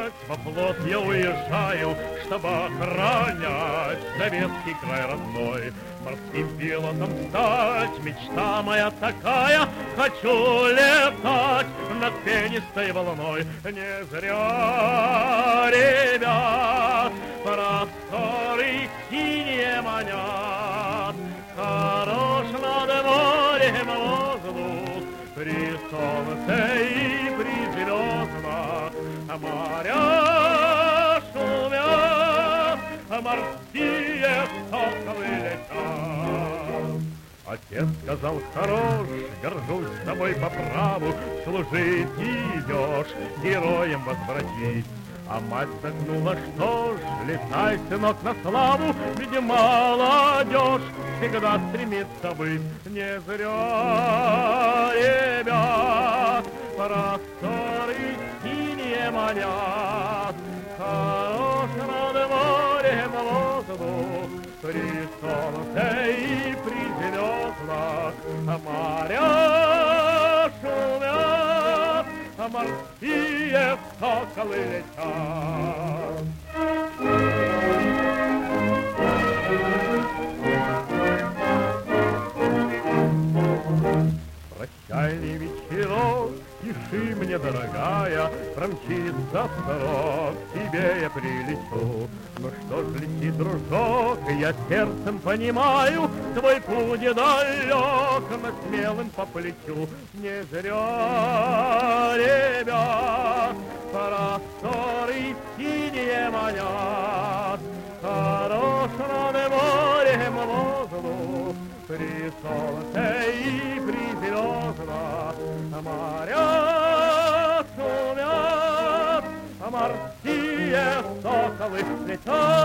во флот я уезжаю, чтобы охранять советский край родной. Морским пилотом стать, мечта моя такая, хочу летать над пенистой волной. Не зря, ребят, просторы синие манят, хорош над морем воздух, при солнце и при звездах. Моря шумят, морские соколы летят. Отец сказал: хорош, горжусь тобой по праву, служить идешь, героем возвратить. А мать загнула: что ж, летай, сынок, на славу, ведь молодежь всегда стремится быть. Не зря, ребят, просторы синие манят, хорош над морем воздух, при солнце и при звездах. Моря шумят, морские соколы летят. Прощальный вечерок, пиши мне, дорогая, промчится срок, к тебе я прилечу. Ну что ж, лети, дружок, я сердцем понимаю, твой путь далек, но смелым по плечу. Не зря, ребят, просторы синие манят, хорош над морем воздух, при солнце и при звездах. Моря шумят, морские соколы летят.